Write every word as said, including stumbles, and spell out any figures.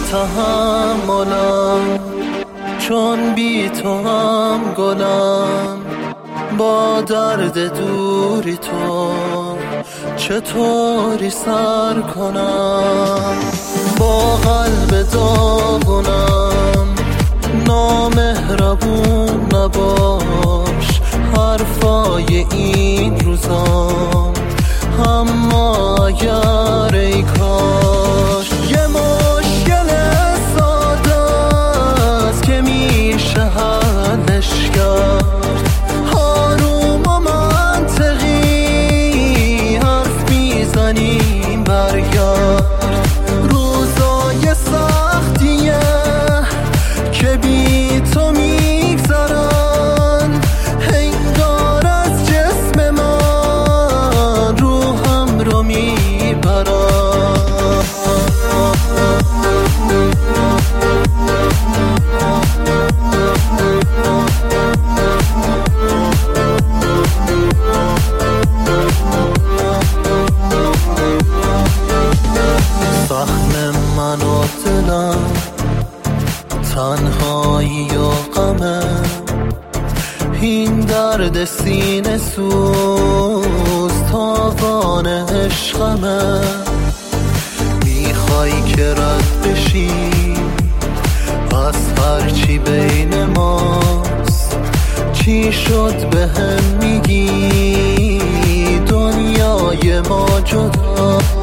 تحملم، چون بی تو هم گلم. با درد دوری تو چطوری سر کنم؟ با قلب داغونم نامهربون نباش. حرفای این روزام اما اگر ای کاش یه مشکل ساده است که میشه حلش کرد. آروم و منطقی حرف میزنیم برگرد. روزای سختیه که بی تو میگذرن، انگار از جسم من روحم رو میبرن. زخم من و دلم تنهایی و غمه، این درد سینه سوز تاوان عشقمه. میخوای که رد بشی از هرچی بین ماست، چی شد به هم میگی دنیای ما جداست.